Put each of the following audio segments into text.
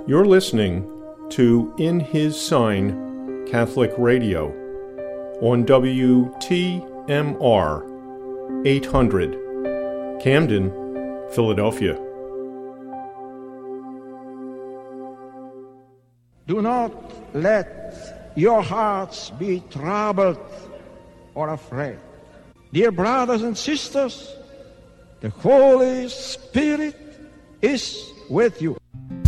You're listening to In His Sign Catholic Radio on WTMR 800, Camden, Philadelphia. Do not let your hearts be troubled or afraid. Dear brothers and sisters, the Holy Spirit is with you.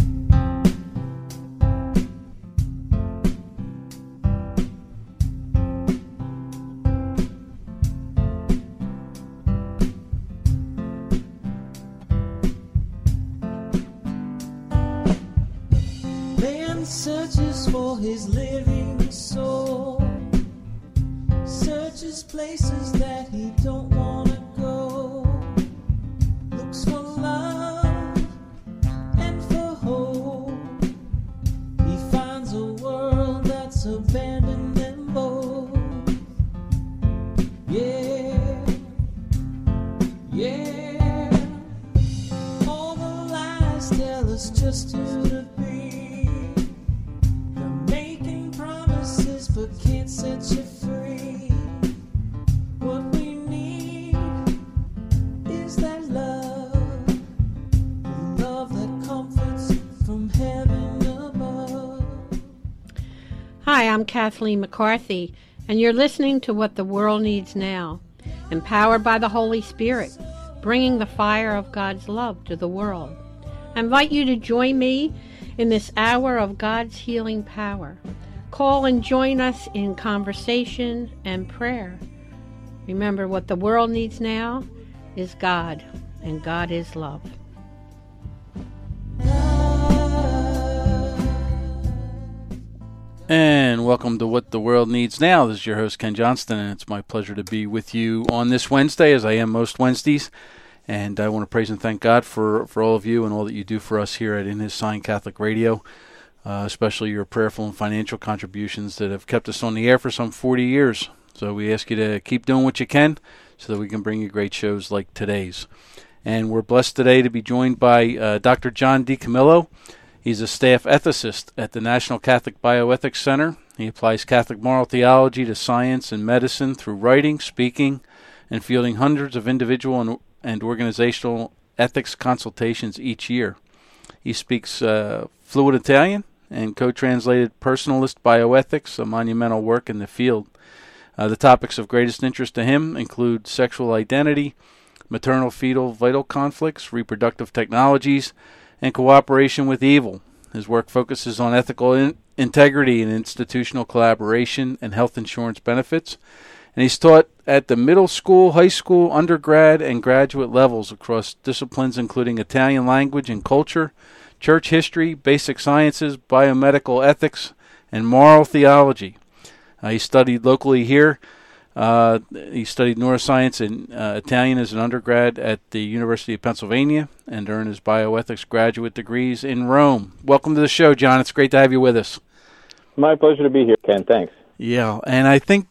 Man searches for his living soul, searches places that he don't want to go, looks for love and for hope. He finds a world that's abandoned them both. Yeah, yeah. All the lies tell us just who to be. They're making promises but can't set you free. What we need is that love, the love that comforts from heaven above. Hi, I'm Kathleen McCarthy, and you're listening to What the World Needs Now, empowered by the Holy Spirit, bringing the fire of God's love to the world. I invite you to join me in this hour of God's healing power. Call and join us in conversation and prayer. Remember, what the world needs now is God, and God is love. And welcome to What the World Needs Now. This is your host, Ken Johnston, and it's my pleasure to be with you on this Wednesday, as I am most Wednesdays. And I want to praise and thank God for all of you and all that you do for us here at In His Sign Catholic Radio, especially your prayerful and financial contributions that have kept us on the air for some 40 years. So we ask you to keep doing what you can so that we can bring you great shows like today's. And we're blessed today to be joined by Dr. John DiCamillo. He's a staff ethicist at the National Catholic Bioethics Center. He applies Catholic moral theology to science and medicine through writing, speaking, and fielding hundreds of individual and organizational ethics consultations each year. He speaks fluent Italian and co-translated Personalist Bioethics, a monumental work in the field. The topics of greatest interest to him include sexual identity, maternal-fetal vital conflicts, reproductive technologies, and cooperation with evil. His work focuses on ethical integrity and institutional collaboration and health insurance benefits. And he's taught at the middle school, high school, undergrad, and graduate levels across disciplines including Italian language and culture, church history, basic sciences, biomedical ethics, and moral theology. He studied locally here. He studied neuroscience and Italian as an undergrad at the University of Pennsylvania and earned his bioethics graduate degrees in Rome. Welcome to the show, John. It's great to have you with us. My pleasure to be here, Ken. Thanks. Yeah, and I think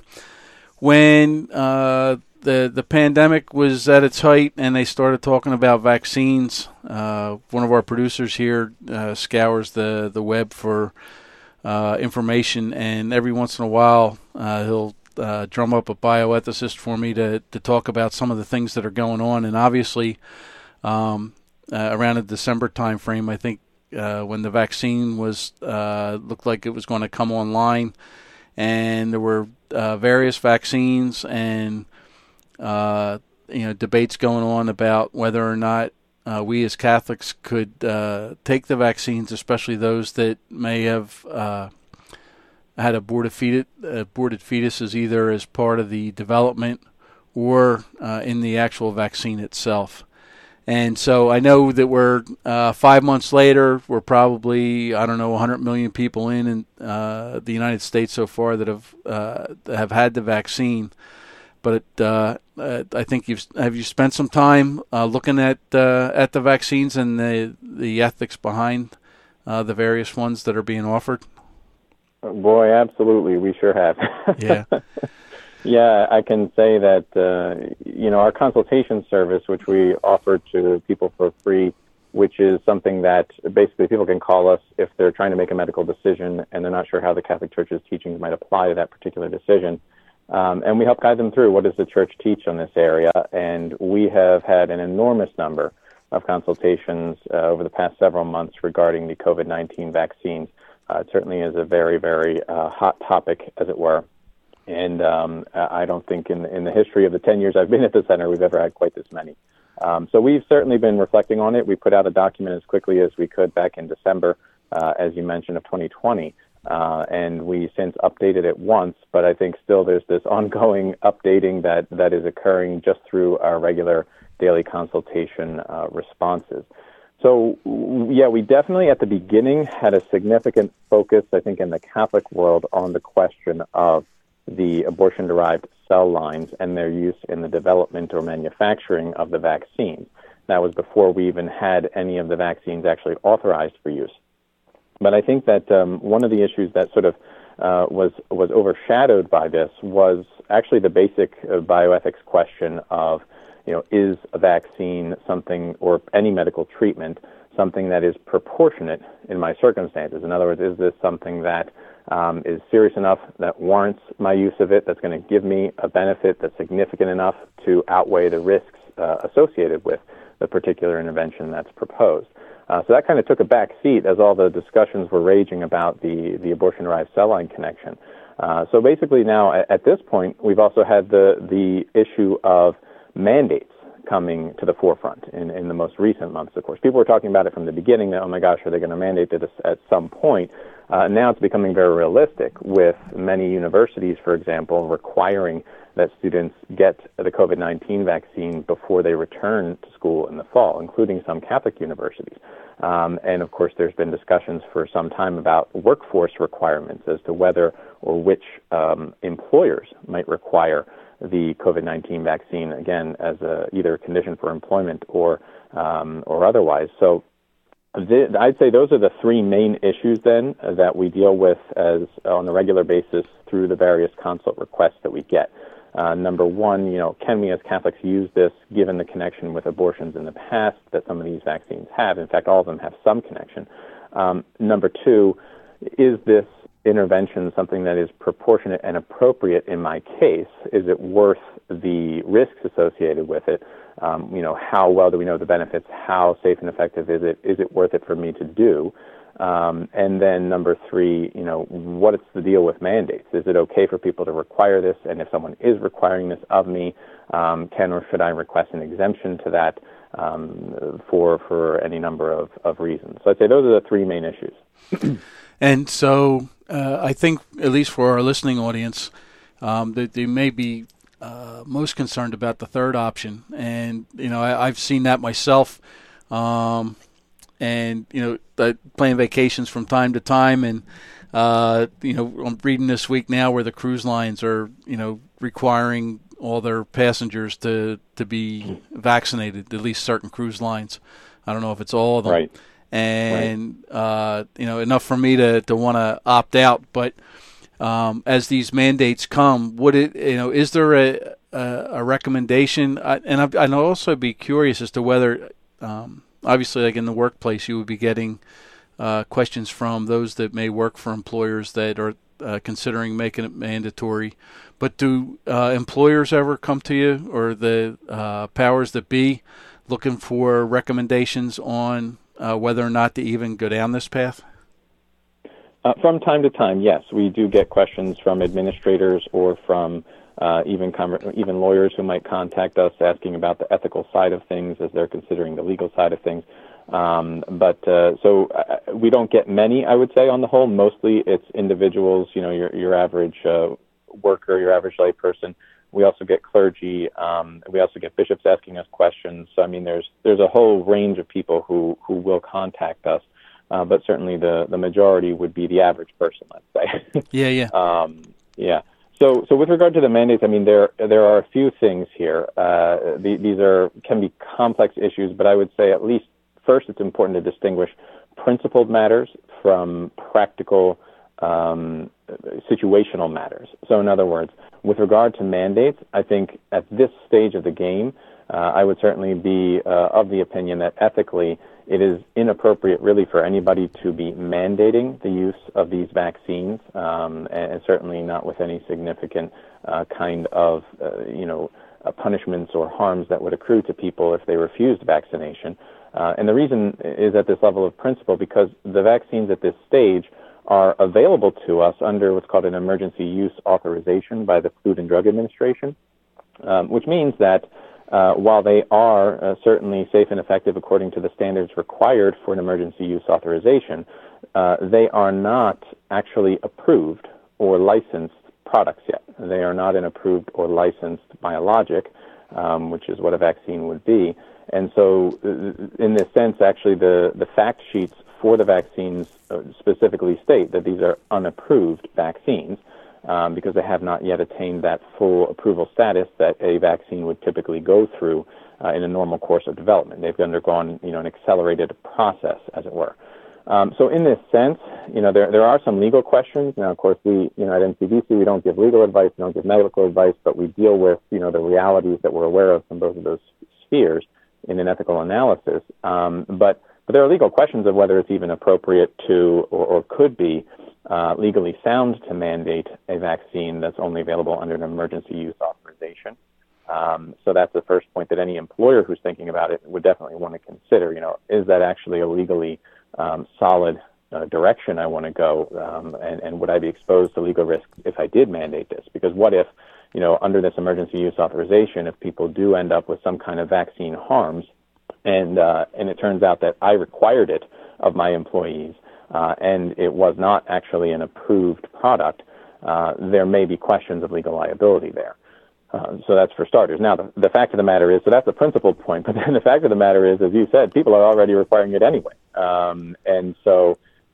when the pandemic was at its height and they started talking about vaccines, one of our producers here scours the web for information, and every once in a while he'll drum up a bioethicist for me to talk about some of the things that are going on. And obviously around the December time frame, I think when the vaccine was looked like it was going to come online, and there were various vaccines and debates going on about whether or not we as Catholics could take the vaccines, especially those that may have had aborted fetuses either as part of the development or in the actual vaccine itself. And so I know that we're 5 months later. We're probably, 100 million people in the United States so far that have had the vaccine. But I think have you spent some time looking at the vaccines and the ethics behind the various ones that are being offered? Boy, absolutely, we sure have. Yeah. Yeah, I can say that, our consultation service, which we offer to people for free which is something that basically people can call us if they're trying to make a medical decision and they're not sure how the Catholic Church's teachings might apply to that particular decision. And we help guide them through what does the Church teach on this area. And we have had an enormous number of consultations over the past several months regarding the COVID-19 vaccines. It certainly is a very, very hot topic, as it were. And I don't think in the history of the 10 years I've been at the center, we've ever had quite this many. So we've certainly been reflecting on it. We put out a document as quickly as we could back in December, as you mentioned, of 2020. And we since updated it once, but I think still there's this ongoing updating that is occurring just through our regular daily consultation responses. So, yeah, we definitely at the beginning had a significant focus, I think, in the Catholic world on the question of the abortion-derived cell lines and their use in the development or manufacturing of the vaccines. That was before we even had any of the vaccines actually authorized for use. But I think that one of the issues that sort of was overshadowed by this was actually the basic bioethics question of, is a vaccine something, or any medical treatment, something that is proportionate in my circumstances? In other words, is this something that is serious enough that warrants my use of it, that's going to give me a benefit that's significant enough to outweigh the risks associated with the particular intervention that's proposed? So that kind of took a back seat as all the discussions were raging about the abortion-derived cell line connection. So basically now, at this point, we've also had the issue of mandates coming to the forefront in the most recent months, of course. People were talking about it from the beginning, that, oh my gosh, are they going to mandate this at some point? Now it's becoming very realistic, with many universities, for example, requiring that students get the COVID-19 vaccine before they return to school in the fall, including some Catholic universities. And of course, there's been discussions for some time about workforce requirements as to whether or which employers might require the COVID-19 vaccine, again, as either a condition for employment or otherwise. So I'd say those are the three main issues then that we deal with as on a regular basis through the various consult requests that we get. Number one, can we as Catholics use this given the connection with abortions in the past that some of these vaccines have? In fact, all of them have some connection. Number two, is this intervention something that is proportionate and appropriate in my case? Is it worth the risks associated with it? How well do we know the benefits? How safe and effective is it? Is it worth it for me to do? And then number three, what is the deal with mandates? Is it okay for people to require this? And if someone is requiring this of me, can or should I request an exemption to that for any number of reasons? So I'd say those are the three main issues. And so I think, at least for our listening audience, that they may be most concerned about the third option. And, I've seen that myself. And, planning vacations from time to time. And, I'm reading this week now where the cruise lines are, requiring all their passengers to be vaccinated, at least certain cruise lines. I don't know if it's all of them. Right. And, enough for me to want to opt out. But as these mandates come, is there a recommendation? And I'd also be curious as to whether, obviously, like in the workplace, you would be getting questions from those that may work for employers that are considering making it mandatory. But do employers ever come to you, or the powers that be, looking for recommendations on whether or not to even go down this path? From time to time, yes. We do get questions from administrators or from even lawyers who might contact us asking about the ethical side of things as they're considering the legal side of things. So we don't get many, I would say, on the whole. Mostly it's individuals, your average worker, your average lay person. We also get clergy. We also get bishops asking us questions. So, I mean, there's a whole range of people who will contact us. But certainly the majority would be the average person, let's say. Yeah. Yeah. So with regard to the mandates, I mean, there are a few things here. These can be complex issues, but I would say at least first it's important to distinguish principled matters from practical situational matters. So in other words, with regard to mandates, I think at this stage of the game, I would certainly be of the opinion that ethically it is inappropriate really for anybody to be mandating the use of these vaccines, and certainly not with any significant kind of, punishments or harms that would accrue to people if they refused vaccination. And the reason is at this level of principle because the vaccines at this stage are available to us under what's called an emergency use authorization by the Food and Drug Administration, which means that while they are certainly safe and effective according to the standards required for an emergency use authorization, they are not actually approved or licensed products yet. They are not an approved or licensed biologic, which is what a vaccine would be. And so in this sense, actually, the fact sheets for the vaccines specifically state that these are unapproved vaccines because they have not yet attained that full approval status that a vaccine would typically go through in a normal course of development. They've undergone, an accelerated process, as it were. So in this sense, there are some legal questions. Now, of course, we, at MCDC, we don't give legal advice, we don't give medical advice, but we deal with, the realities that we're aware of from both of those spheres in an ethical analysis. But there are legal questions of whether it's even appropriate to or could be legally sound to mandate a vaccine that's only available under an emergency use authorization. So that's the first point that any employer who's thinking about it would definitely want to consider. Is that actually a legally solid direction I want to go, and would I be exposed to legal risk if I did mandate this? Because what if, under this emergency use authorization, if people do end up with some kind of vaccine harms, and it turns out that I required it of my employees, and it was not actually an approved product, there may be questions of legal liability there. So that's for starters. Now, the fact of the matter is, so that's the principal point, but then the fact of the matter is, as you said, people are already requiring it anyway. And so,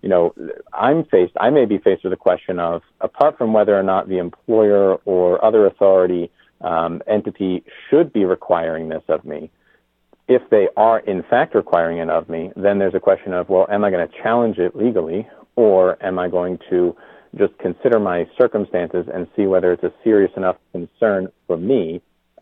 I may be faced with a question of, apart from whether or not the employer or other authority entity should be requiring this of me, if they are in fact requiring it of me, then there's a question of, well, am I going to challenge it legally, or am I going to just consider my circumstances and see whether it's a serious enough concern for me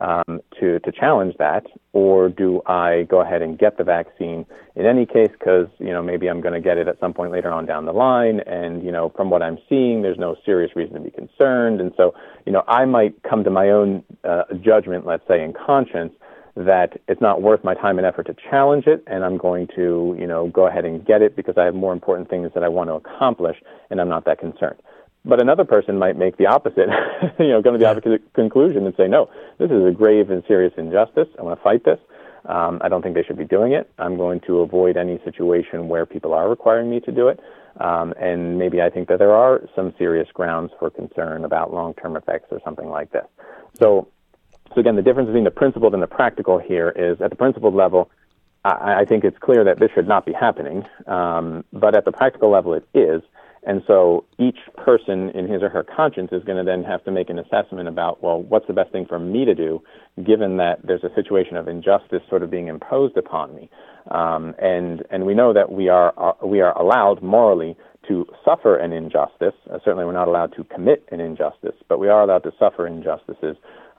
to challenge that, or do I go ahead and get the vaccine in any case because, maybe I'm going to get it at some point later on down the line, and, from what I'm seeing, there's no serious reason to be concerned. And so, I might come to my own judgment, let's say, in conscience, that it's not worth my time and effort to challenge it, and I'm going to, go ahead and get it because I have more important things that I want to accomplish, and I'm not that concerned. But another person might make the opposite, come to the opposite conclusion and say, no, this is a grave and serious injustice. I want to fight this. I don't think they should be doing it. I'm going to avoid any situation where people are requiring me to do it. And maybe I think that there are some serious grounds for concern about long-term effects or something like this. So again, the difference between the principled and the practical here is, at the principled level, I think it's clear that this should not be happening. But at the practical level, it is. And so each person in his or her conscience is going to then have to make an assessment about, well, what's the best thing for me to do, given that there's a situation of injustice sort of being imposed upon me. And we know that we are allowed morally to suffer an injustice. Certainly we're not allowed to commit an injustice, but we are allowed to suffer injustices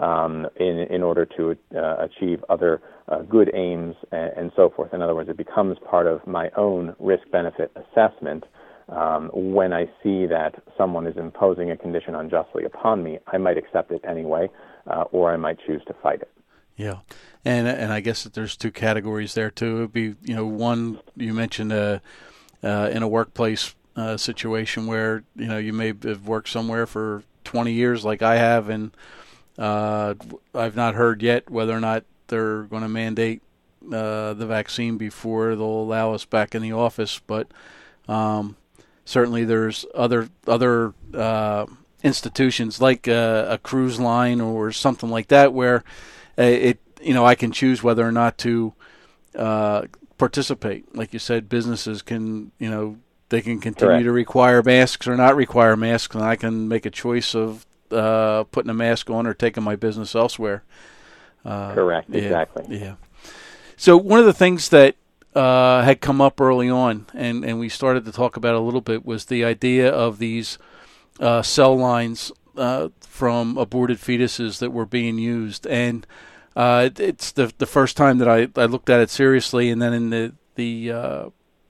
in order to achieve other good aims and so forth. In other words, it becomes part of my own risk-benefit assessment. When I see that someone is imposing a condition unjustly upon me, I might accept it anyway, or I might choose to fight it. Yeah, and I guess that there's two categories there too. It would be, one you mentioned in a workplace situation where you may have worked somewhere for 20 years, like I have, and I've not heard yet whether or not they're going to mandate the vaccine before they'll allow us back in the office, but. Certainly, there's other institutions like a cruise line or something like that where I can choose whether or not to participate. Like you said, businesses can they can continue Correct. to require masks or not require masks, and I can make a choice of putting a mask on or taking my business elsewhere. Correct. Yeah, exactly. Yeah. So one of the things that had come up early on, and we started to talk about a little bit, was the idea of these cell lines from aborted fetuses that were being used. And it's the first time that I looked at it seriously, and then in the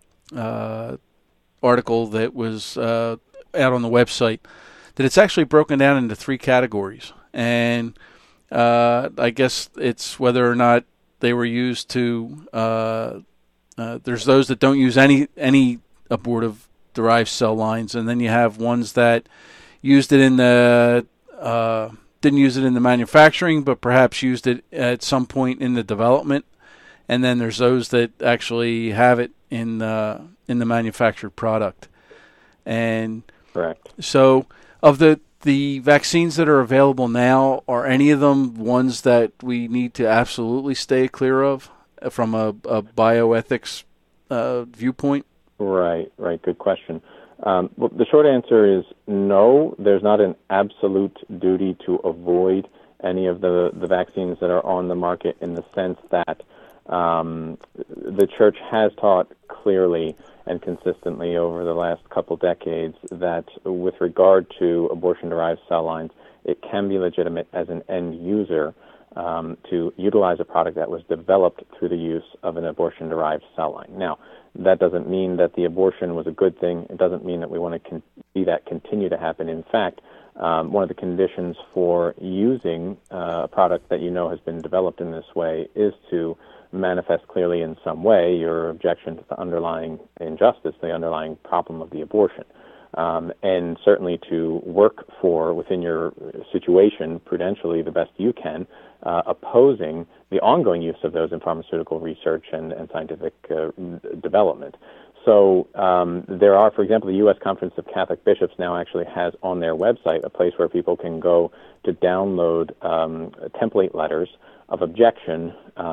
article that was out on the website, that it's actually broken down into 3 categories. And I guess it's whether or not they were used to, there's those that don't use any abortive-derived cell lines, and then you have ones that used it in the, didn't use it in the manufacturing, but perhaps used it at some point in the development. And then there's those that actually have it in the manufactured product. And correct. So of the vaccines that are available now, are any of them ones that we need to absolutely stay clear of from a bioethics viewpoint? Right. Good question. Well, the short answer is no. There's not an absolute duty to avoid any of the vaccines that are on the market, in the sense that the Church has taught clearly and consistently over the last couple decades that with regard to abortion-derived cell lines, it can be legitimate as an end user to utilize a product that was developed through the use of an abortion-derived cell line. Now, that doesn't mean that the abortion was a good thing. It doesn't mean that we want to see that continue to happen. In fact, one of the conditions for using a product that has been developed in this way is to manifest clearly in some way your objection to the underlying injustice, the underlying problem of the abortion. And certainly to work for, within your situation, prudentially the best you can, opposing the ongoing use of those in pharmaceutical research and scientific development. So there are, for example, the U.S. Conference of Catholic Bishops now actually has on their website a place where people can go to download template letters of objection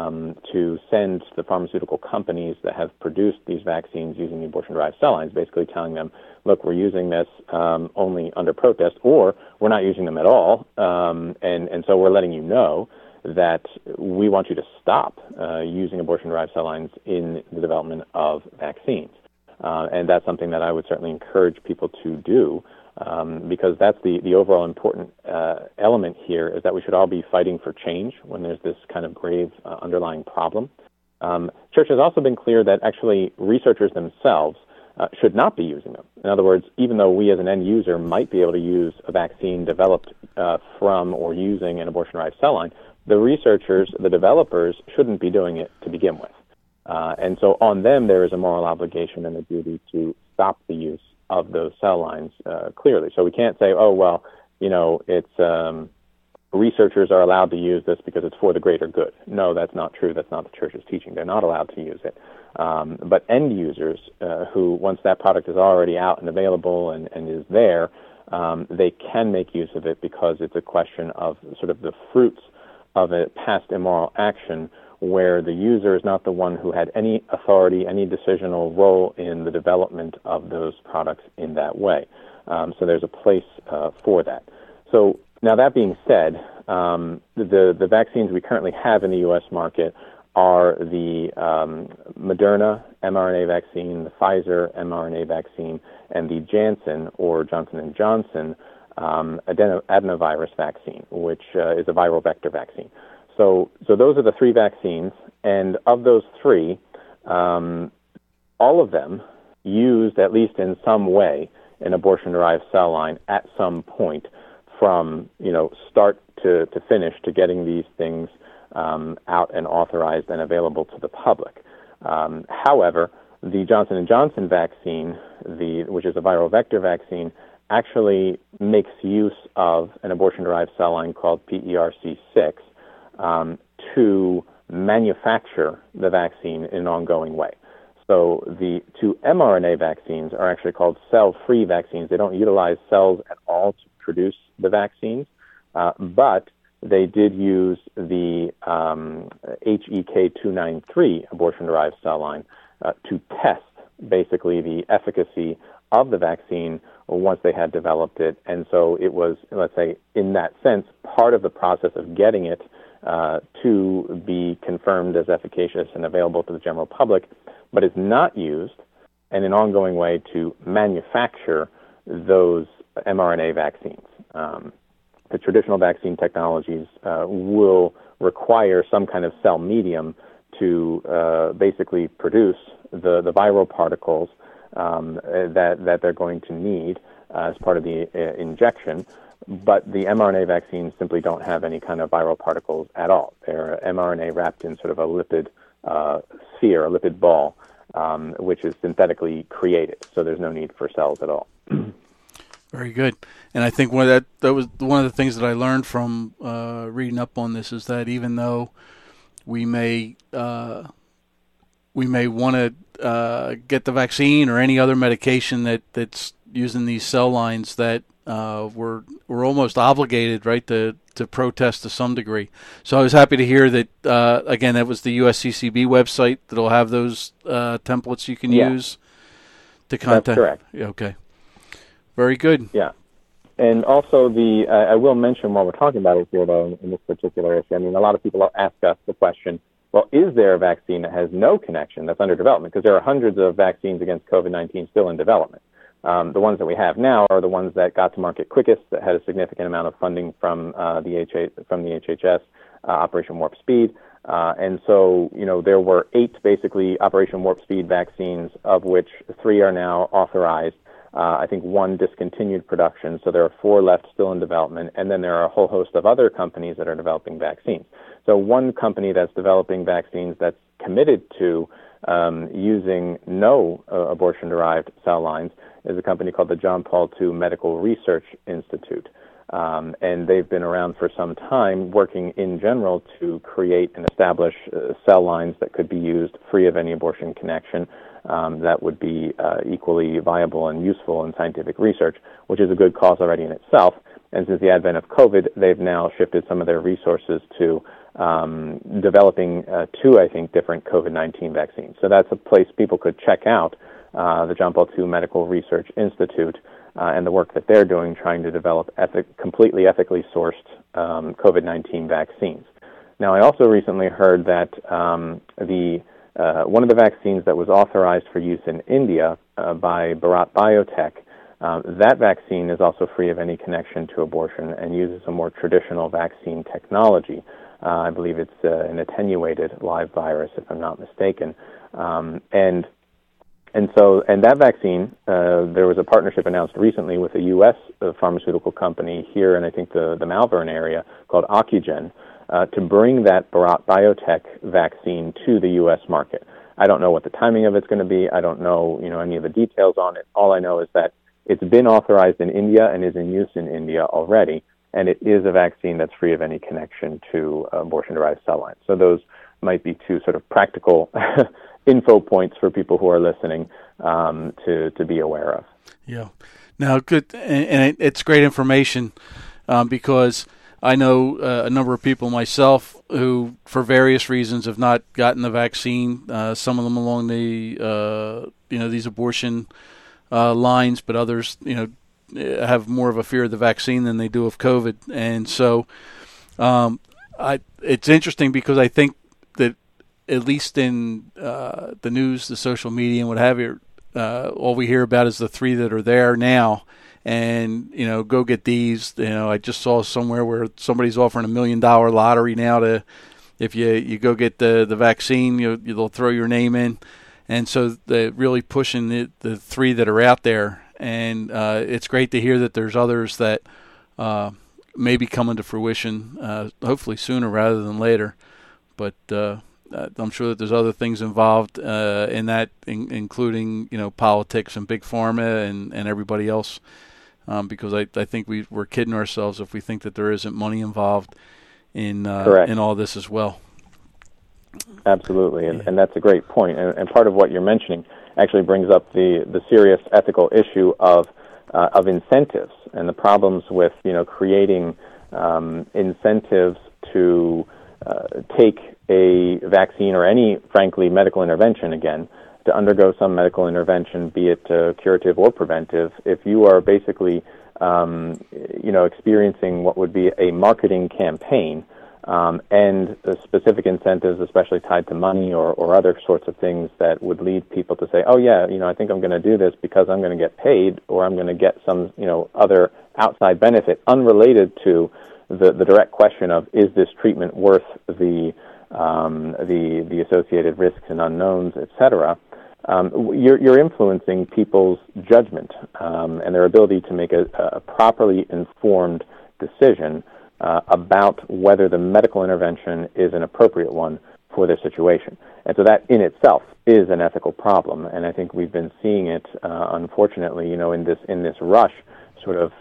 to send to the pharmaceutical companies that have produced these vaccines using the abortion-derived cell lines, basically telling them, look, we're using this only under protest, or we're not using them at all, and so we're letting you know that we want you to stop using abortion-derived cell lines in the development of vaccines. And that's something that I would certainly encourage people to do, because that's the overall important element here, is that we should all be fighting for change when there's this kind of grave underlying problem. Church has also been clear that actually researchers themselves should not be using them. In other words, even though we as an end user might be able to use a vaccine developed from or using an abortion-derived cell line, the researchers, the developers, shouldn't be doing it to begin with. And so on them, there is a moral obligation and a duty to stop the use of those cell lines clearly. So we can't say, oh, well, it's researchers are allowed to use this because it's for the greater good. No, that's not true. That's not the Church's teaching. They're not allowed to use it. But end users who, once that product is already out and available and is there, they can make use of it because it's a question of sort of the fruits of a past immoral action, where the user is not the one who had any authority, any decisional role in the development of those products in that way. So there's a place for that. So now, that being said, the vaccines we currently have in the U.S. market are the Moderna mRNA vaccine, the Pfizer mRNA vaccine, and the Janssen or Johnson & Johnson adenovirus vaccine, which is a viral vector vaccine. So those are the 3 vaccines, and of those 3, all of them used, at least in some way, an abortion-derived cell line at some point from, start to finish, to getting these things out and authorized and available to the public. However, the Johnson & Johnson vaccine, which is a viral vector vaccine, actually makes use of an abortion-derived cell line called PERC6 to manufacture the vaccine in an ongoing way. So the 2 mRNA vaccines are actually called cell-free vaccines. They don't utilize cells at all to produce the vaccines, but they did use the HEK293 abortion-derived cell line to test basically the efficacy of the vaccine once they had developed it. And so it was, let's say, in that sense, part of the process of getting it to be confirmed as efficacious and available to the general public, but is not used in an ongoing way to manufacture those mRNA vaccines. The traditional vaccine technologies will require some kind of cell medium to basically produce the viral particles that they're going to need as part of the injection. But the mRNA vaccines simply don't have any kind of viral particles at all. They're mRNA wrapped in sort of a lipid sphere, a lipid ball, which is synthetically created. So there's no need for cells at all. Very good. And I think that was one of the things that I learned from reading up on this is that even though we may want to get the vaccine or any other medication that's using these cell lines, that we're almost obligated, right, to protest to some degree. So I was happy to hear that, again, that was the USCCB website that'll have those templates you can use to contact. That's correct. Okay. Very good. Yeah. And also I will mention while we're talking about it here, though, in this particular issue, I mean, a lot of people ask us the question, well, is there a vaccine that has no connection that's under development? Because there are hundreds of vaccines against COVID-19 still in development. The ones that we have now are the ones that got to market quickest, that had a significant amount of funding from the HHS, Operation Warp Speed. And so, there were 8 basically Operation Warp Speed vaccines, of which 3 are now authorized. I think 1 discontinued production, so there are 4 left still in development, and then there are a whole host of other companies that are developing vaccines. So one company that's developing vaccines that's committed to using no abortion-derived cell lines is a company called the John Paul II Medical Research Institute. And they've been around for some time working in general to create and establish cell lines that could be used free of any abortion connection that would be equally viable and useful in scientific research, which is a good cause already in itself. And since the advent of COVID, they've now shifted some of their resources to developing 2, I think, different COVID-19 vaccines. So that's a place people could check out, the John Paul II Medical Research Institute, and the work that they're doing trying to develop completely ethically sourced COVID-19 vaccines. Now, I also recently heard that one of the vaccines that was authorized for use in India by Bharat Biotech, that vaccine is also free of any connection to abortion and uses a more traditional vaccine technology. I believe it's an attenuated live virus, if I'm not mistaken. And that vaccine, there was a partnership announced recently with a U.S. pharmaceutical company here in, I think, the Malvern area called Ocugen, to bring that Bharat Biotech vaccine to the U.S. market. I don't know what the timing of it's going to be. I don't know, any of the details on it. All I know is that it's been authorized in India and is in use in India already, and it is a vaccine that's free of any connection to abortion-derived cell lines. So those might be 2 sort of practical info points for people who are listening to be aware of. Yeah. Now, good, and it's great information because I know a number of people myself who, for various reasons, have not gotten the vaccine. Some of them along the these abortion lines, but others have more of a fear of the vaccine than they do of COVID. And so it's interesting because I think that at least in the news, the social media, and what have you, all we hear about is the 3 that are there now. And, go get these. I just saw somewhere where somebody's offering $1 million lottery now to, if you go get the vaccine, they'll throw your name in. And so they're really pushing the 3 that are out there. And it's great to hear that there's others that may be coming to fruition, hopefully sooner rather than later. But I'm sure that there's other things involved in that, including, politics and big pharma and everybody else. Because I think we're kidding ourselves if we think that there isn't money involved in all this as well. Absolutely, and that's a great point. And part of what you're mentioning actually brings up the serious ethical issue of incentives and the problems with creating incentives to take a vaccine or any, frankly, medical intervention again. To undergo some medical intervention, be it curative or preventive, if you are basically, experiencing what would be a marketing campaign and specific incentives, especially tied to money or other sorts of things that would lead people to say, oh, yeah, I think I'm going to do this because I'm going to get paid or I'm going to get some, other outside benefit unrelated to the direct question of, is this treatment worth the associated risks and unknowns, et cetera. you're influencing people's judgment and their ability to make a properly informed decision about whether the medical intervention is an appropriate one for their situation. And so that in itself is an ethical problem, and I think we've been seeing it, unfortunately, in this rush, sort of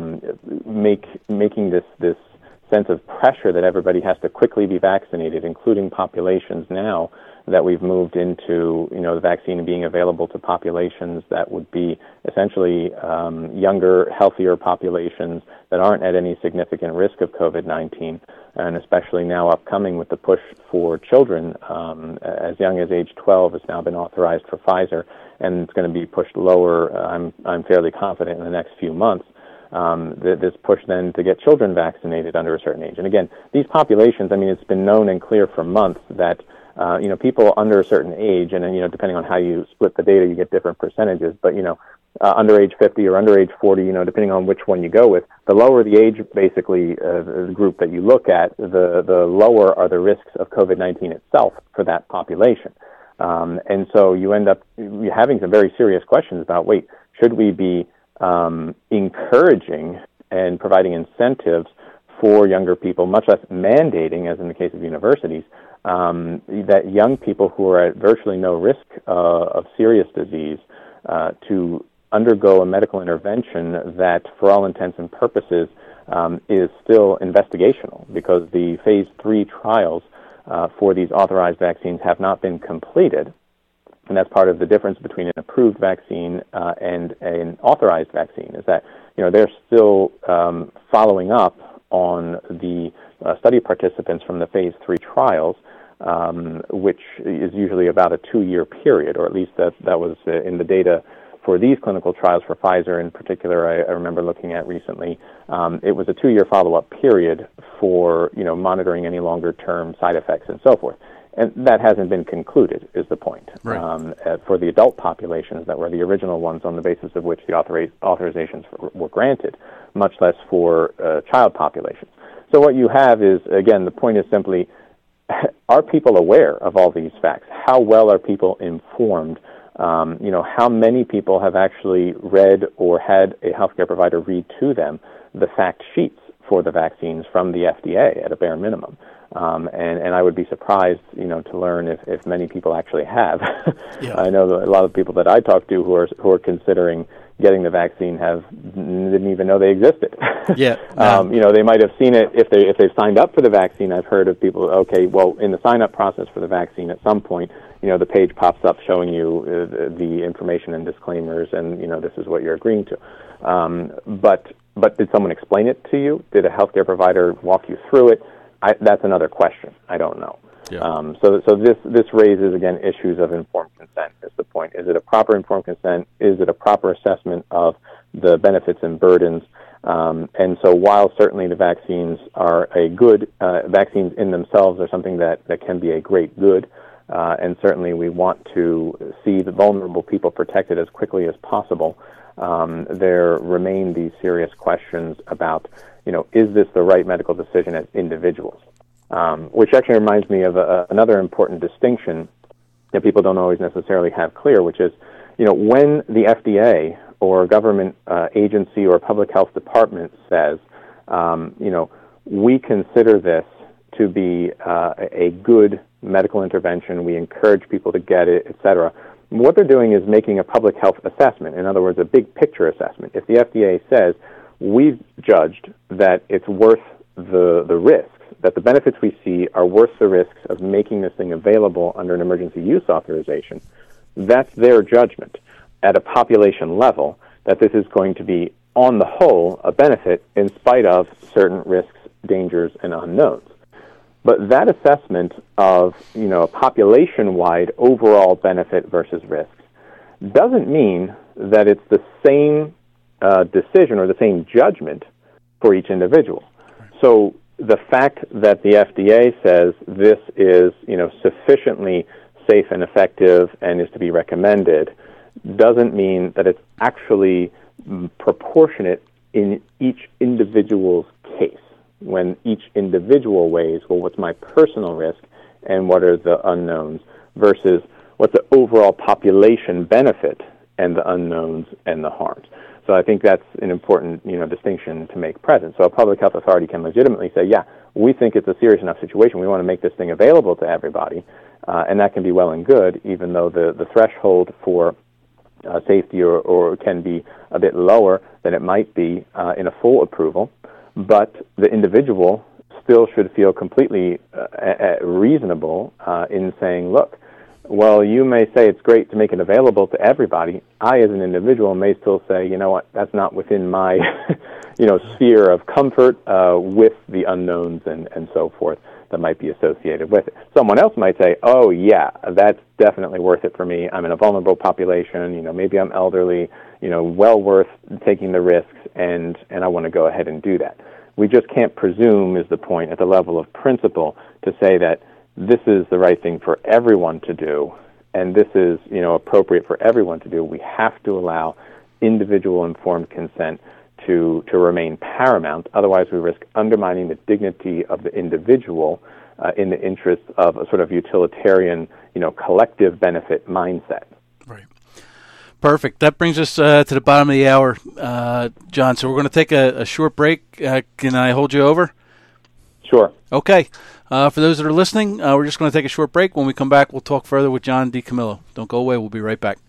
making this sense of pressure that everybody has to quickly be vaccinated, including populations now that we've moved into, the vaccine being available to populations that would be essentially younger, healthier populations that aren't at any significant risk of COVID-19, and especially now upcoming with the push for children as young as age 12 has now been authorized for Pfizer, and it's going to be pushed lower, I'm fairly confident, in the next few months. This push then to get children vaccinated under a certain age. And again, these populations, it's been known and clear for months that people under a certain age, and depending on how you split the data, you get different percentages, but under age 50 or under age 40, depending on which one you go with, the lower the age, basically, the group that you look at, the lower are the risks of COVID-19 itself for that population. And so you end up having some very serious questions about, should we be encouraging and providing incentives for younger people, much less mandating, as in the case of universities, that young people who are at virtually no risk of serious disease to undergo a medical intervention that, for all intents and purposes, is still investigational, because the phase 3 trials for these authorized vaccines have not been completed. And that's part of the difference between an approved vaccine and an authorized vaccine, is that they're still following up on the study participants from the phase 3 trials, which is usually about a 2-year period, or at least that was in the data for these clinical trials for Pfizer in particular. I remember looking at recently. It was a 2-year follow-up period for monitoring any longer-term side effects and so forth. And that hasn't been concluded, is the point. Right. For the adult populations that were the original ones on the basis of which the authorizations were granted, much less for child populations. So what you have is, again, the point is simply, are people aware of all these facts? How well are people informed? How many people have actually read or had a healthcare provider read to them the fact sheets for the vaccines from the FDA at a bare minimum? And I would be surprised, to learn if many people actually have. Yeah. I know that a lot of people that I talk to who are considering getting the vaccine didn't even know they existed. Yeah. They might have seen it if they've signed up for the vaccine. I've heard of people. Okay, well, in the sign-up process for the vaccine, at some point, the page pops up showing you the information and disclaimers, and this is what you're agreeing to. But did someone explain it to you? Did a healthcare provider walk you through it? That's another question. I don't know. Yeah. So this raises, again, issues of informed consent is the point. Is it a proper informed consent? Is it a proper assessment of the benefits and burdens? And so while certainly the vaccines are a good, vaccines in themselves are something that can be a great good, and certainly we want to see the vulnerable people protected as quickly as possible, there remain these serious questions about, is this the right medical decision as individuals? Which actually reminds me of another important distinction that people don't always necessarily have clear, which is, when the FDA or a government agency or public health department says, we consider this to be a good medical intervention, we encourage people to get it, etc., what they're doing is making a public health assessment. In other words, a big picture assessment. If the FDA says, we've judged that it's worth the risks, that the benefits we see are worth the risks of making this thing available under an emergency use authorization, that's their judgment at a population level, that this is going to be, on the whole, a benefit in spite of certain risks, dangers, and unknowns. But that assessment of, a population-wide overall benefit versus risks doesn't mean that it's the same decision or the same judgment for each individual. So the fact that the FDA says this is, sufficiently safe and effective and is to be recommended doesn't mean that it's actually proportionate in each individual's case. When each individual weighs, well, what's my personal risk and what are the unknowns versus what's the overall population benefit and the unknowns and the harms. So I think that's an important, distinction to make present. So a public health authority can legitimately say, yeah, we think it's a serious enough situation. We want to make this thing available to everybody, and that can be well and good, even though the threshold for safety or can be a bit lower than it might be in a full approval. But the individual still should feel completely reasonable in saying, look, well, you may say it's great to make it available to everybody. I, as an individual, may still say, you know what, that's not within my, sphere of comfort with the unknowns and so forth that might be associated with it. Someone else might say, oh, yeah, that's definitely worth it for me. I'm in a vulnerable population. Maybe I'm elderly. Well worth taking the risks, and I want to go ahead and do that. We just can't presume, is the point, at the level of principle, to say that this is the right thing for everyone to do, and this is, appropriate for everyone to do. We have to allow individual informed consent to remain paramount. Otherwise, we risk undermining the dignity of the individual in the interest of a sort of utilitarian, collective benefit mindset. Right. Perfect. That brings us to the bottom of the hour, John. So we're going to take a short break. Can I hold you over? Sure. Okay. For those that are listening, we're just going to take a short break. When we come back, we'll talk further with John DiCamillo. Don't go away. We'll be right back.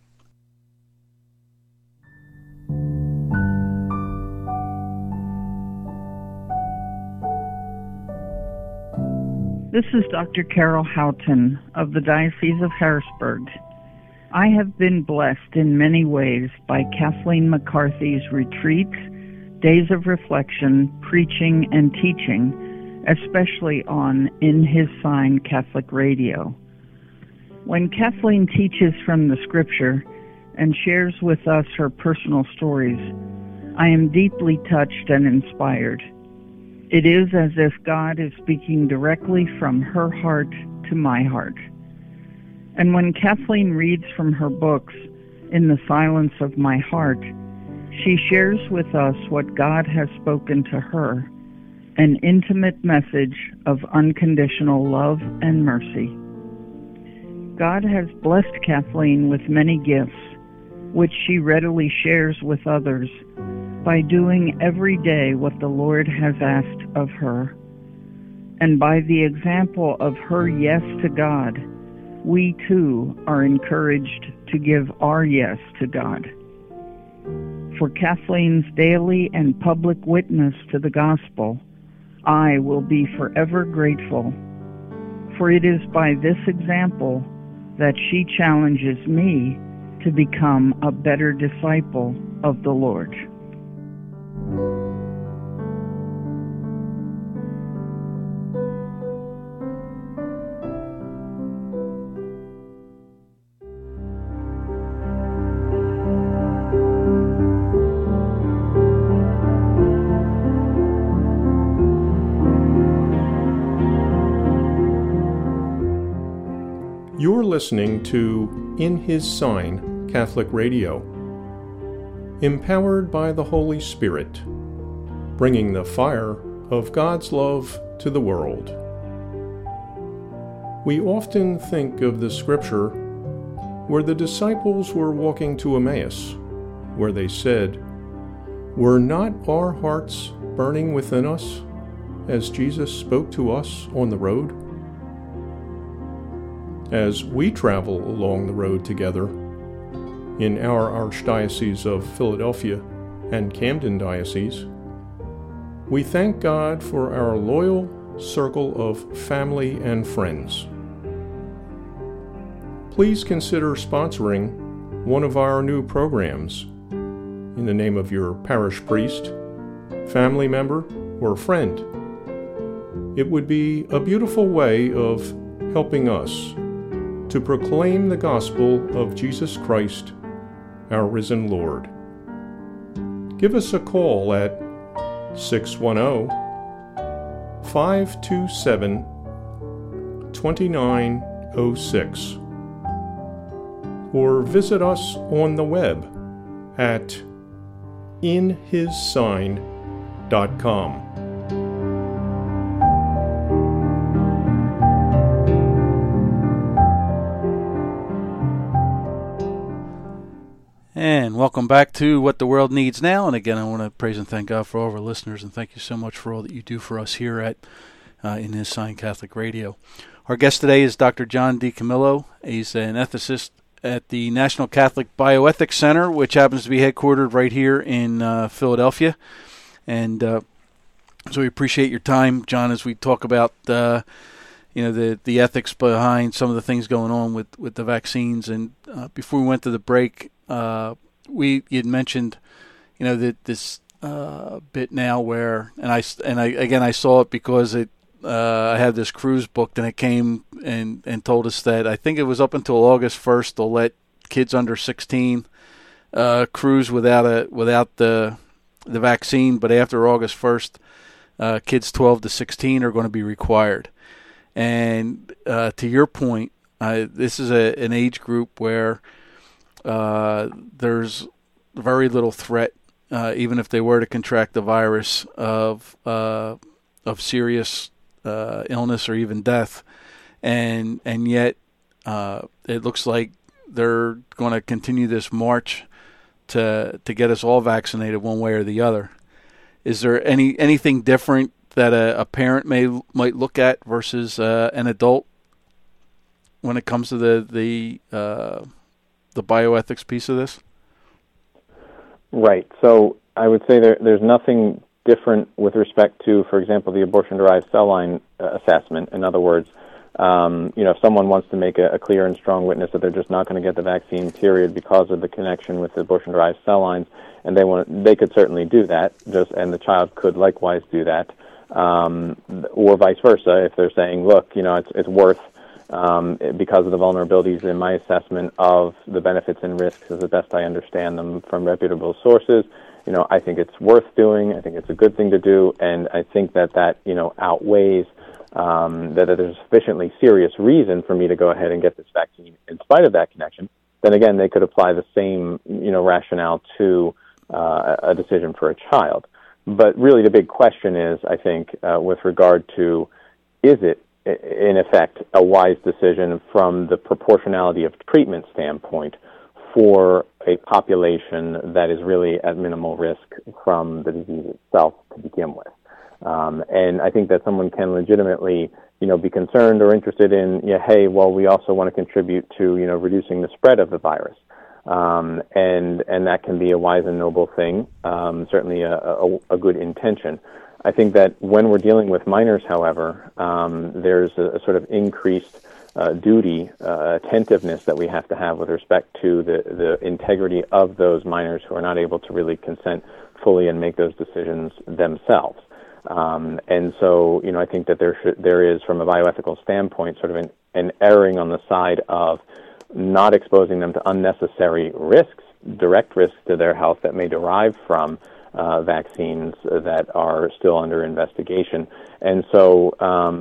This is Dr. Carol Houghton of the Diocese of Harrisburg. I have been blessed in many ways by Kathleen McCarthy's retreats, days of reflection, preaching, and teaching, especially on In His Sign Catholic Radio. When Kathleen teaches from the Scripture and shares with us her personal stories, I am deeply touched and inspired. It is as if God is speaking directly from her heart to my heart. And when Kathleen reads from her books, In the Silence of My Heart, she shares with us what God has spoken to her, an intimate message of unconditional love and mercy. God has blessed Kathleen with many gifts, which she readily shares with others by doing every day what the Lord has asked of her. And by the example of her yes to God, we too are encouraged to give our yes to God. For Kathleen's daily and public witness to the gospel, I will be forever grateful, for it is by this example that she challenges me to become a better disciple of the Lord. You're listening to In His Sign Catholic Radio, empowered by the Holy Spirit, bringing the fire of God's love to the world. We often think of the scripture where the disciples were walking to Emmaus, where they said, "Were not our hearts burning within us as Jesus spoke to us on the road?" As we travel along the road together in our Archdiocese of Philadelphia and Camden Diocese, we thank God for our loyal circle of family and friends. Please consider sponsoring one of our new programs in the name of your parish priest, family member, or friend. It would be a beautiful way of helping us to proclaim the gospel of Jesus Christ, our risen Lord. Give us a call at 610-527-2906 or visit us on the web at inhissign.com. And welcome back to What the World Needs Now. And again, I want to praise and thank God for all of our listeners, and thank you so much for all that you do for us here at in His Sign Catholic Radio. Our guest today is Dr. John DiCamillo. He's an ethicist at the National Catholic Bioethics Center, which happens to be headquartered right here in Philadelphia. And so we appreciate your time, John, as we talk about the ethics behind some of the things going on with the vaccines. And before we went to the break, you'd mentioned, that this bit now where, and I saw it because I had this cruise booked, and it came and told us that I think it was up until August 1st they'll let kids under 16 cruise without the vaccine, but after August 1st, kids 12 to 16 are going to be required. And to your point, this is an age group where there's very little threat, even if they were to contract the virus, of serious illness or even death, and yet it looks like they're going to continue this march to get us all vaccinated one way or the other. Is there anything different that a parent might look at versus an adult when it comes to the bioethics piece of this? Right. So I would say there's nothing different with respect to, for example, the abortion-derived cell line assessment. In other words, if someone wants to make a clear and strong witness that they're just not going to get the vaccine, period, because of the connection with the abortion-derived cell lines, and they could certainly do that, and the child could likewise do that, or vice versa. If they're saying, look, it's worth, because of the vulnerabilities in my assessment of the benefits and risks, as the best I understand them from reputable sources, I think it's worth doing. I think it's a good thing to do, and I think that outweighs that there's a sufficiently serious reason for me to go ahead and get this vaccine in spite of that connection. Then again, they could apply the same rationale to a decision for a child. But really, the big question is, I think, with regard to, is it in effect a wise decision from the proportionality of treatment standpoint for a population that is really at minimal risk from the disease itself to begin with. And I think that someone can legitimately, be concerned or interested in, we also want to contribute to, reducing the spread of the virus. And that can be a wise and noble thing, certainly a good intention. I think that when we're dealing with minors, however, there's a sort of increased duty, attentiveness that we have to have with respect to the integrity of those minors who are not able to really consent fully and make those decisions themselves. And so, I think that there is, from a bioethical standpoint, sort of an erring on the side of not exposing them to unnecessary risks, direct risks to their health that may derive from vaccines that are still under investigation. And so,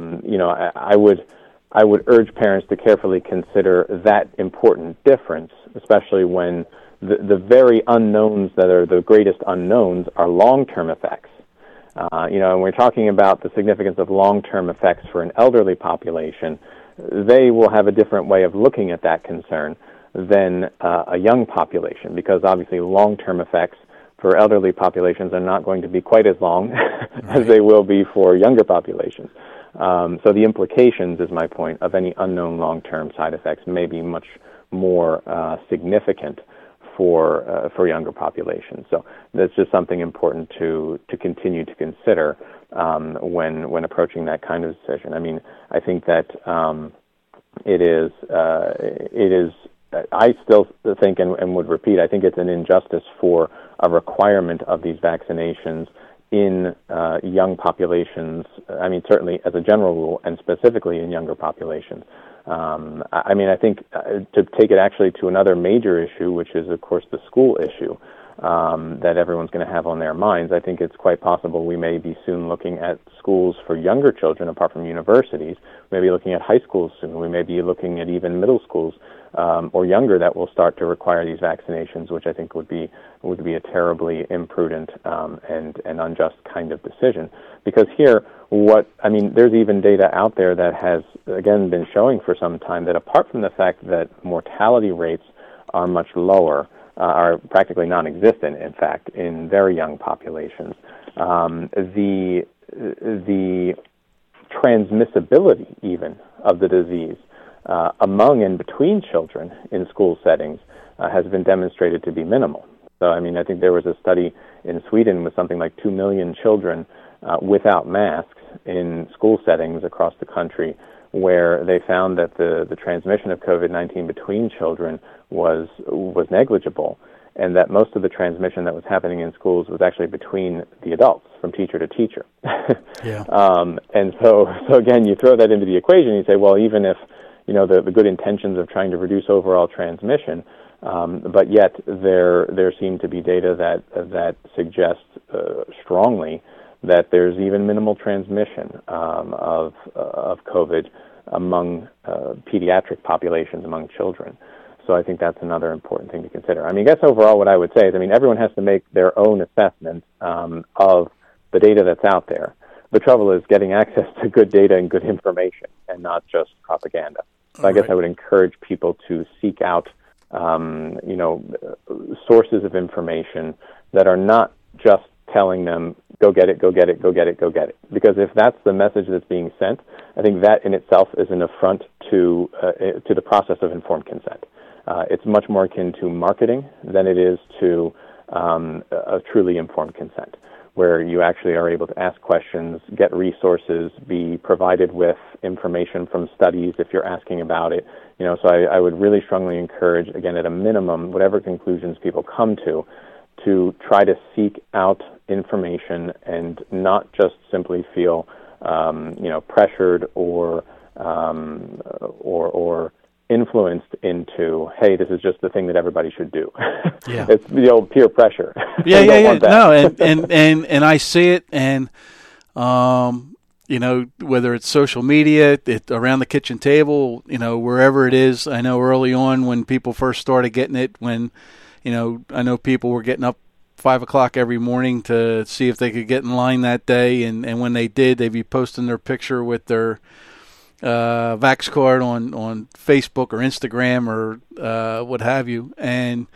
I would urge parents to carefully consider that important difference, especially when the very unknowns that are the greatest unknowns are long-term effects. And we're talking about the significance of long-term effects for an elderly population. They will have a different way of looking at that concern than a young population, because obviously long-term effects for elderly populations are not going to be quite as long as they will be for younger populations. So the implications, is my point, of any unknown long-term side effects may be much more significant for younger populations. So that's just something important to continue to consider when approaching that kind of decision. I mean, I think that it is. I still think and would repeat, I think it's an injustice for a requirement of these vaccinations in young populations. I mean, certainly as a general rule, and specifically in younger populations. I think to take it actually to another major issue, which is, of course, the school issue that everyone's going to have on their minds, I think it's quite possible we may be soon looking at schools for younger children, apart from universities. We may be looking at high schools soon. We may be looking at even middle schools or younger that will start to require these vaccinations, which I think would be a terribly imprudent and unjust kind of decision. Because here, there's even data out there that has, again, been showing for some time that apart from the fact that mortality rates are much lower are practically non-existent, in fact, in very young populations. The transmissibility even of the disease among and between children in school settings has been demonstrated to be minimal. So, I mean, I think there was a study in Sweden with something like 2 million children without masks in school settings across the country, where they found that the transmission of COVID-19 between children was negligible, and that most of the transmission that was happening in schools was actually between the adults, from teacher to teacher. Yeah. And so again, you throw that into the equation, and you say, well, even if the good intentions of trying to reduce overall transmission, but yet there seem to be data that suggests strongly that there's even minimal transmission of COVID among pediatric populations, among children. So I think that's another important thing to consider. I mean, I guess overall what I would say is, everyone has to make their own assessment of the data that's out there. The trouble is getting access to good data and good information, and not just propaganda. So I guess I would encourage people to seek out sources of information that are not just telling them, go get it, go get it, go get it, go get it. Because if that's the message that's being sent, I think that in itself is an affront to the process of informed consent. It's much more akin to marketing than it is to a truly informed consent, where you actually are able to ask questions, get resources, be provided with information from studies if you're asking about it. So I would really strongly encourage, again, at a minimum, whatever conclusions people come to try to seek out information and not just simply feel, pressured or influenced into, hey, this is just the thing that everybody should do. Yeah. It's the old peer pressure. Yeah. No, and I see it, and whether it's social media, around the kitchen table, wherever it is. I know early on when people first started getting it, when I know people were getting up 5 o'clock every morning to see if they could get in line that day, and when they did, they'd be posting their picture with their Vax card on Facebook or Instagram or what have you, and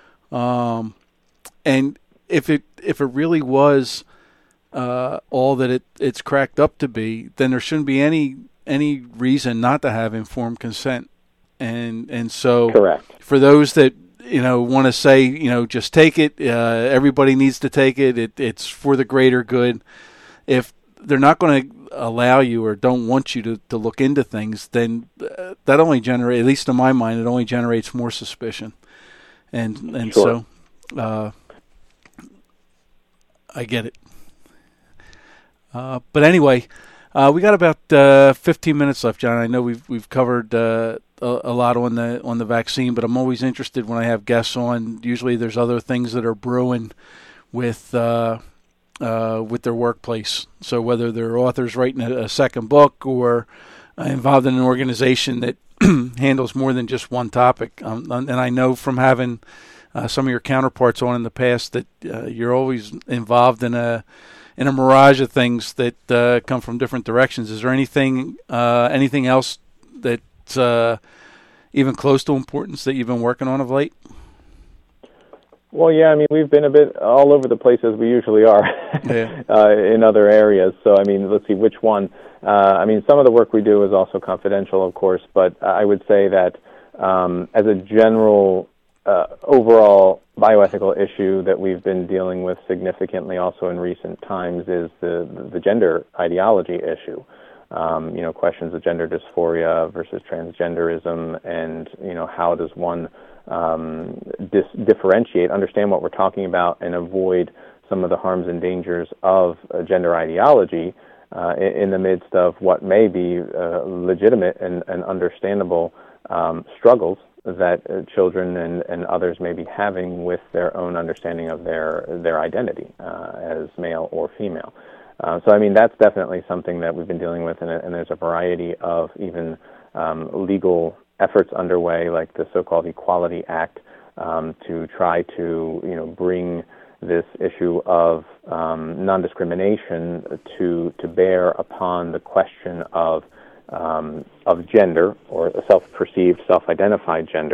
if it really was all that it's cracked up to be, then there shouldn't be any reason not to have informed consent, and so correct. For those that want to say just take it, everybody needs to take it. It's for the greater good. If they're not going to allow you or don't want you to look into things, then that only generates, at least in my mind, it only generates more suspicion. And sure. So I get it. But anyway, we got about 15 minutes left, John. I know we've covered a lot on the vaccine, but I'm always interested when I have guests on. Usually there's other things that are brewing with their workplace. So whether they're authors writing a second book or involved in an organization that handles more than just one topic. And I know from having some of your counterparts on in the past that you're always involved in a mirage of things that come from different directions. Is there anything else that's even close to importance that you've been working on of late? Well, yeah, I mean, we've been a bit all over the place as we usually are in other areas. So, I mean, let's see which one. I mean, some of the work we do is also confidential, of course, but I would say that as a general overall bioethical issue that we've been dealing with significantly also in recent times is the gender ideology issue. Questions of gender dysphoria versus transgenderism, and, how does one differentiate, understand what we're talking about, and avoid some of the harms and dangers of gender ideology in the midst of what may be legitimate and understandable struggles that children and others may be having with their own understanding of their identity as male or female. So, I mean, that's definitely something that we've been dealing with, and there's a variety of even legal efforts underway, like the so-called Equality Act, to try to, bring this issue of non-discrimination to bear upon the question of gender, or self-perceived, self-identified gender,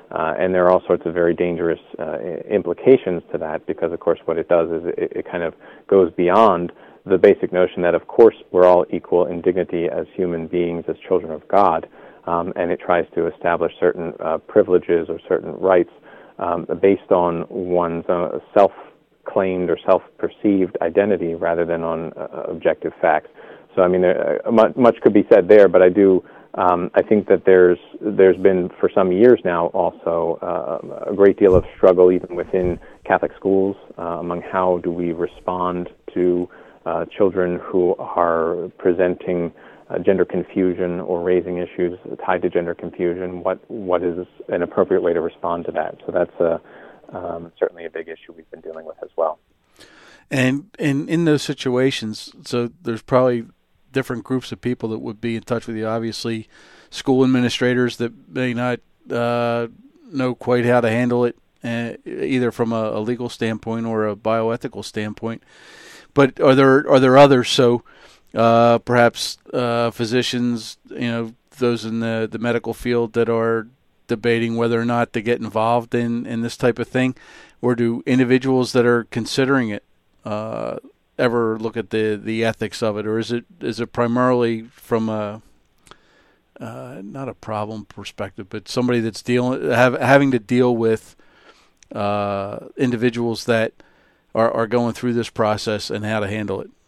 And there are all sorts of very dangerous implications to that, because, of course, what it does is it kind of goes beyond the basic notion that, of course, we're all equal in dignity as human beings, as children of God, and it tries to establish certain privileges or certain rights based on one's self-claimed or self-perceived identity rather than on objective facts. So, I mean, much could be said there, but I think that there's been for some years now also a great deal of struggle even within Catholic schools among how do we respond to children who are presenting gender confusion or raising issues tied to gender confusion. What is an appropriate way to respond to that? So that's certainly a big issue we've been dealing with as well. And in those situations, so there's probably different groups of people that would be in touch with you. Obviously, school administrators that may not know quite how to handle it, either from a legal standpoint or a bioethical standpoint. But are there others? So perhaps physicians, those in the medical field that are debating whether or not to get involved in this type of thing, or do individuals that are considering it ever look at the ethics of it, or is it primarily from a not a problem perspective, but somebody that's having to deal with individuals that are going through this process and how to handle it?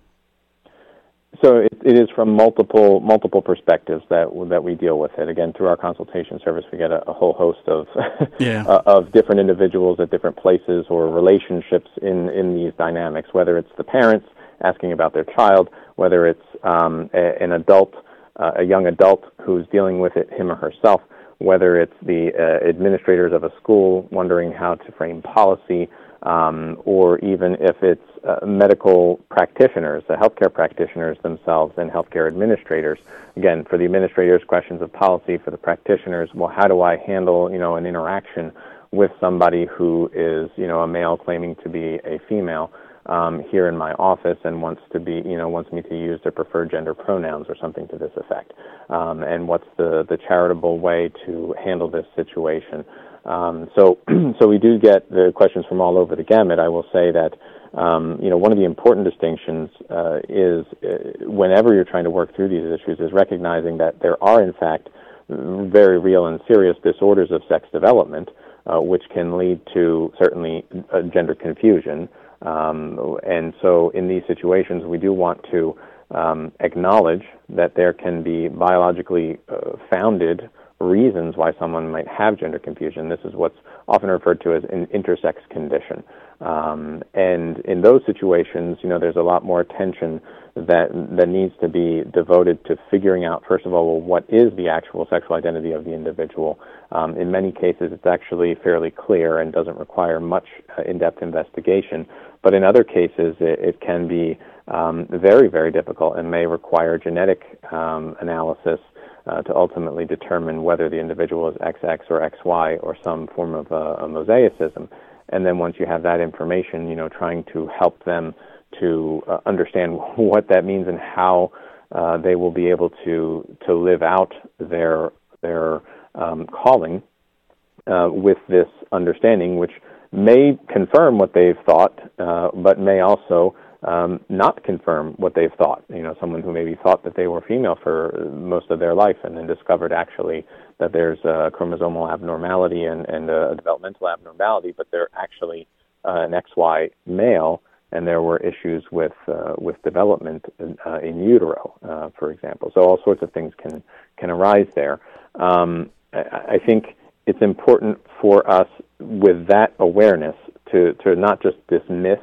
So it is from multiple perspectives that we deal with it. Again, through our consultation service, we get a whole host of of different individuals at different places or relationships in these dynamics. Whether it's the parents asking about their child, whether it's an adult, a young adult who's dealing with it him or herself, whether it's the administrators of a school wondering how to frame policy. Or even if it's medical practitioners, the healthcare practitioners themselves and healthcare administrators. Again, for the administrators, questions of policy. For the practitioners, well, how do I handle, an interaction with somebody who is, a male claiming to be a female here in my office and wants me to use their preferred gender pronouns or something to this effect. And what's the charitable way to handle this situation? So we do get the questions from all over the gamut. I will say that, one of the important distinctions is whenever you're trying to work through these issues is recognizing that there are, in fact, very real and serious disorders of sex development, which can lead to certainly gender confusion. And so in these situations, we do want to acknowledge that there can be biologically founded reasons why someone might have gender confusion. This is what's often referred to as an intersex condition. And in those situations, there's a lot more attention that needs to be devoted to figuring out, first of all, what is the actual sexual identity of the individual. In many cases, it's actually fairly clear and doesn't require much in-depth investigation. But in other cases, it can be very, very difficult and may require genetic analysis to ultimately determine whether the individual is XX or XY or some form of a mosaicism. And then once you have that information, trying to help them to understand what that means and how they will be able to live out their calling with this understanding, which may confirm what they've thought, but may also not confirm what they've thought. Someone who maybe thought that they were female for most of their life and then discovered actually that there's a chromosomal abnormality and a developmental abnormality, but they're actually an XY male, and there were issues with development in utero, for example. So all sorts of things can arise there. I think it's important for us with that awareness to not just dismiss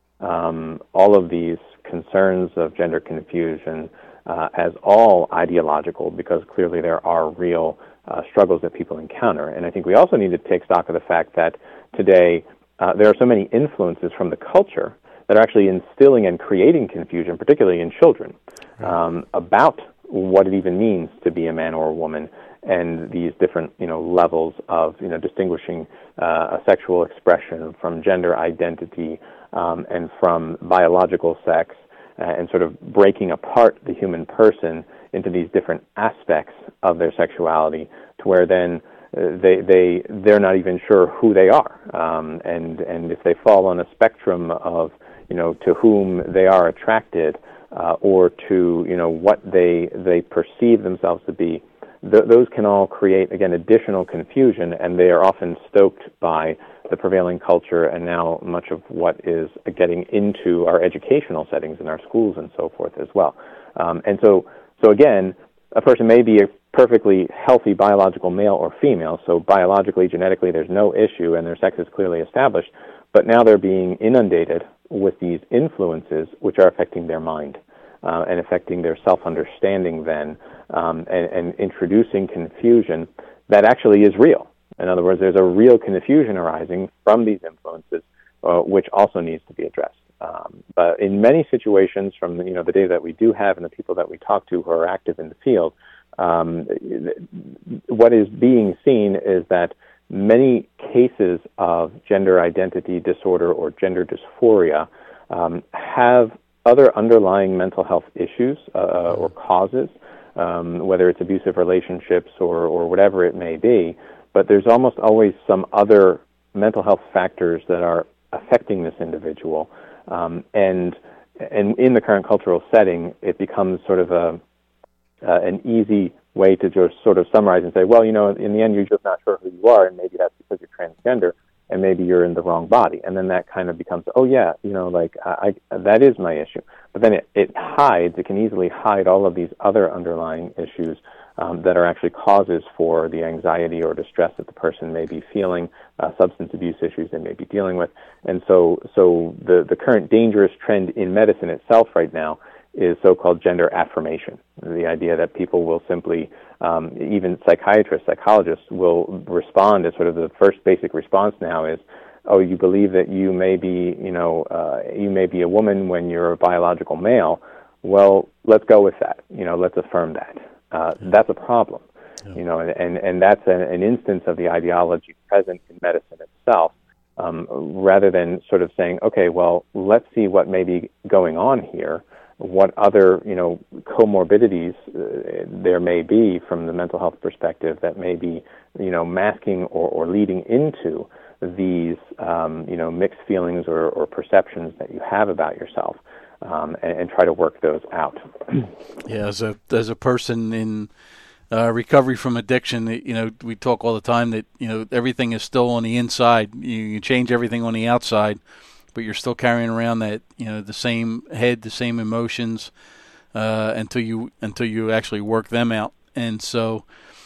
all of these concerns of gender confusion as all ideological, because clearly there are real struggles that people encounter. And I think we also need to take stock of the fact that today there are so many influences from the culture that are actually instilling and creating confusion, particularly in children, about what it even means to be a man or a woman, and these different, levels of, distinguishing a sexual expression from gender identity and from biological sex, and sort of breaking apart the human person into these different aspects of their sexuality, to where then they're not even sure who they are, and if they fall on a spectrum of to whom they are attracted, or to what they perceive themselves to be, those can all create, again, additional confusion, and they are often stoked by the prevailing culture and now much of what is getting into our educational settings in our schools and so forth as well. And so again, a person may be a perfectly healthy biological male or female, so biologically, genetically, there's no issue and their sex is clearly established, but now they're being inundated with these influences which are affecting their mind and affecting their self-understanding then, and introducing confusion that actually is real. In other words, there's a real confusion arising from these influences, which also needs to be addressed. But in many situations, from the data that we do have and the people that we talk to who are active in the field, what is being seen is that many cases of gender identity disorder or gender dysphoria have other underlying mental health issues or causes, whether it's abusive relationships or whatever it may be. But there's almost always some other mental health factors that are affecting this individual. And in the current cultural setting, it becomes sort of an easy way to just sort of summarize and say, well, in the end, you're just not sure who you are, and maybe that's because you're transgender, and maybe you're in the wrong body. And then that kind of becomes, oh, yeah, that is my issue. But then it can easily hide all of these other underlying issues that are actually causes for the anxiety or distress that the person may be feeling, substance abuse issues they may be dealing with. And so the current dangerous trend in medicine itself right now is so-called gender affirmation, the idea that people will simply, even psychiatrists, psychologists, will respond as sort of the first basic response now is, oh, you believe that you may be, you may be a woman when you're a biological male. Well, let's go with that. Let's affirm that. That's a problem. Yeah. And that's an instance of the ideology present in medicine itself, rather than sort of saying, okay, well, let's see what may be going on here, what other, comorbidities there may be from the mental health perspective that may be, masking or leading into these, mixed feelings or perceptions that you have about yourself, and try to work those out. Yeah, as a person in recovery from addiction, we talk all the time that, everything is still on the inside. You change everything on the outside, but you're still carrying around that, the same head, the same emotions, until you actually work them out. And so,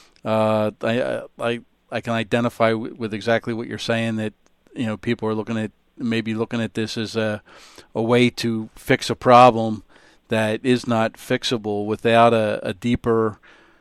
I can identify with exactly what you're saying, that, people are looking at this as a way to fix a problem that is not fixable without a deeper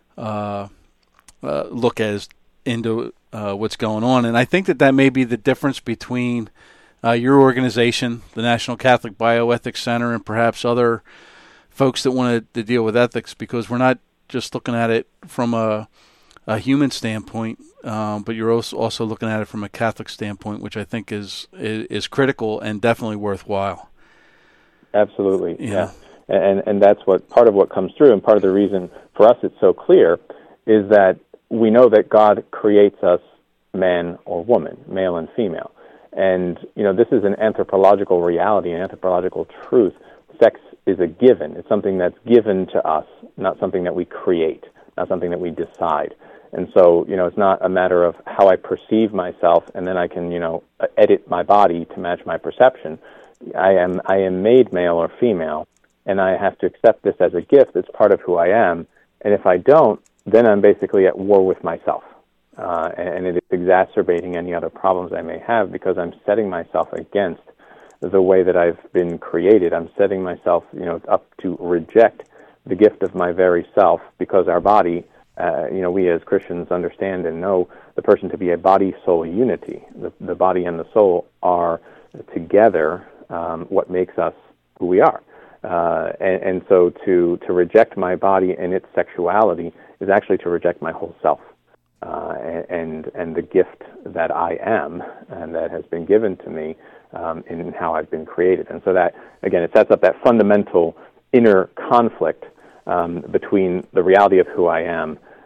look into what's going on. And I think that may be the difference between your organization, the National Catholic Bioethics Center, and perhaps other folks that want to deal with ethics, because we're not just looking at it from a human standpoint, but you're also looking at it from a Catholic standpoint, which I think is critical and definitely worthwhile. Absolutely, yeah. And that's part of what comes through, and part of the reason for us it's so clear is that we know that God creates us man or woman, male and female. And, this is an anthropological reality, an anthropological truth. Sex is a given. It's something that's given to us, not something that we create, not something that we decide. And so, it's not a matter of how I perceive myself and then I can, edit my body to match my perception. I am made male or female, and I have to accept this as a gift. It's part of who I am. And if I don't, then I'm basically at war with myself. And it is exacerbating any other problems I may have, because I'm setting myself against the way that I've been created. I'm setting myself, up to reject the gift of my very self, because our body, we as Christians understand and know the person to be a body-soul unity. The body and the soul are together what makes us who we are. And so to reject my body and its sexuality is actually to reject my whole self. And the gift that I am and that has been given to me in how I've been created. And so that, again, it sets up that fundamental inner conflict between the reality of who I am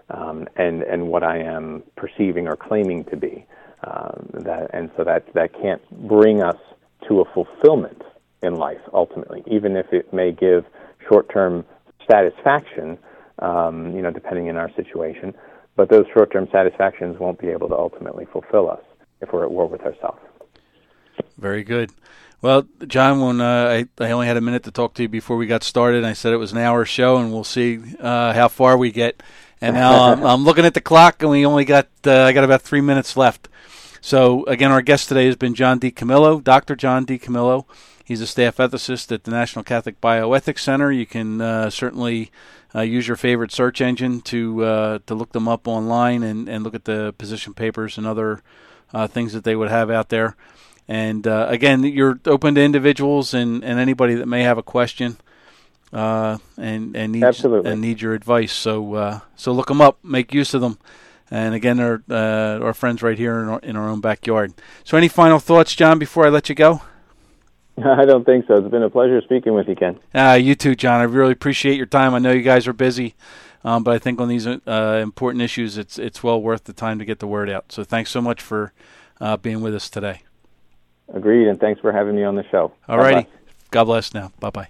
and what I am perceiving or claiming to be. So that can't bring us to a fulfillment in life ultimately, even if it may give short-term satisfaction, depending on our situation. But those short-term satisfactions won't be able to ultimately fulfill us if we're at war with ourselves. Very good. Well, John, when I only had a minute to talk to you before we got started, I said it was an hour show, and we'll see how far we get. And now I'm looking at the clock, and we only got I got about 3 minutes left. So, again, our guest today has been John DiCamillo, Dr. John DiCamillo. He's a staff ethicist at the National Catholic Bioethics Center. You can certainly use your favorite search engine to look them up online and look at the position papers and other things that they would have out there. And, again, you're open to individuals and anybody that may have a question and need your advice. So look them up, make use of them. And, again, they're our friends right here in our own backyard. So any final thoughts, John, before I let you go? I don't think so. It's been a pleasure speaking with you, Ken. You too, John. I really appreciate your time. I know you guys are busy, but I think on these important issues, it's well worth the time to get the word out. So thanks so much for being with us today. Agreed, and thanks for having me on the show. All righty. God bless now. Bye-bye.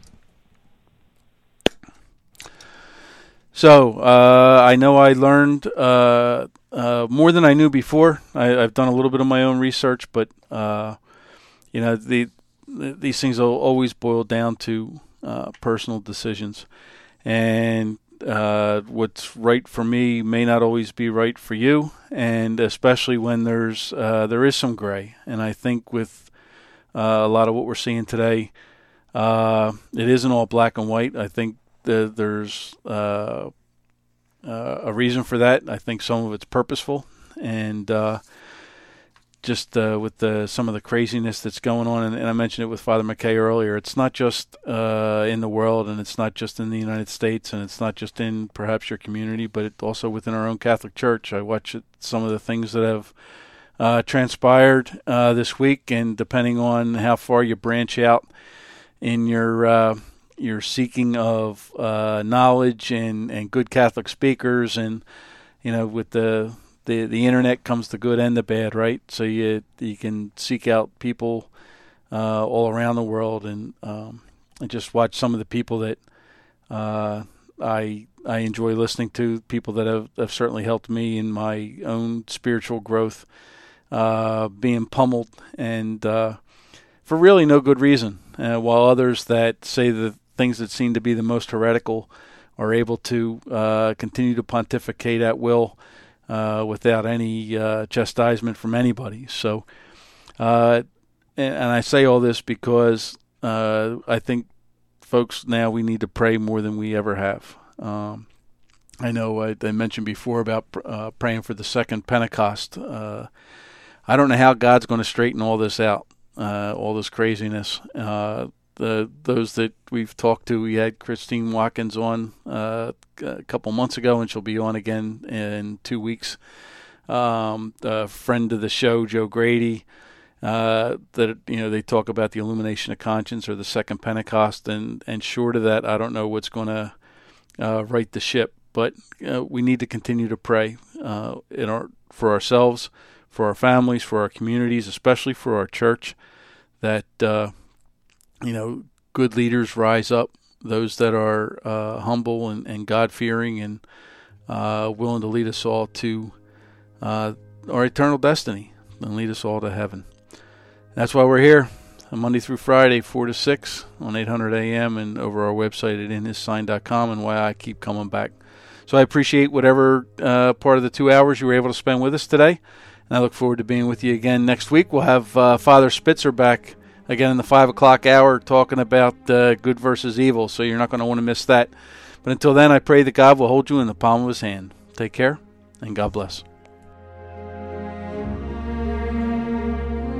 So I know I learned more than I knew before. I've done a little bit of my own research, but these things will always boil down to personal decisions, and what's right for me may not always be right for you, and especially when there is some gray. And I think with a lot of what we're seeing today, it isn't all black and white. I think there's a reason for that. I think some of it's purposeful, and just with some of the craziness that's going on, and I mentioned it with Father McKay earlier, it's not just in the world, and it's not just in the United States, and it's not just in perhaps your community, but it's also within our own Catholic Church. I watch some of the things that have transpired this week, and depending on how far you branch out in your seeking of knowledge and good Catholic speakers, and with the internet comes the good and the bad, right? So you can seek out people all around the world, and just watch some of the people that I enjoy listening to, people that have certainly helped me in my own spiritual growth, being pummeled, and for really no good reason, while others that say the things that seem to be the most heretical are able to continue to pontificate at will, without any chastisement from anybody. So, and I say all this because I think, folks, now we need to pray more than we ever have. I know I mentioned before about praying for the second Pentecost. I don't know how God's going to straighten all this out, all this craziness. Those that we've talked to, we had Christine Watkins on a couple months ago, and she'll be on again in 2 weeks. A friend of the show, Joe Grady, that they talk about the illumination of conscience or the second Pentecost, and short of that, I don't know what's going to right the ship. But we need to continue to pray for ourselves, for our families, for our communities, especially for our church, that good leaders rise up, those that are humble and God-fearing and willing to lead us all to our eternal destiny and lead us all to heaven. That's why we're here Monday through Friday, 4 to 6 on 800 AM and over our website at inhissign.com, and why I keep coming back. So I appreciate whatever part of the 2 hours you were able to spend with us today, and I look forward to being with you again next week. We'll have Father Spitzer back again in the 5 o'clock hour, talking about good versus evil, so you're not going to want to miss that. But until then, I pray that God will hold you in the palm of his hand. Take care, and God bless.